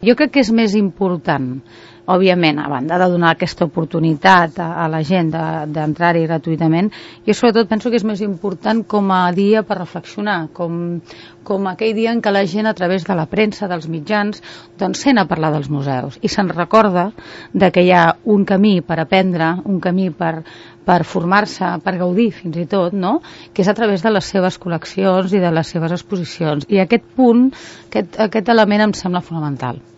Jo crec que és més important, òbviament, a banda de donar aquesta oportunitat a la gent d'entrar-hi gratuïtament, jo sobretot penso que és més important com a dia per reflexionar, com aquell dia en què la gent, a través de la premsa, dels mitjans, doncs sent a parlar dels museus i se'n recorda de que hi ha un camí per aprendre, un camí per formar-se, per gaudir fins i tot, no? Que és a través de les seves col·leccions i de les seves exposicions. I aquest punt, aquest element em sembla fonamental.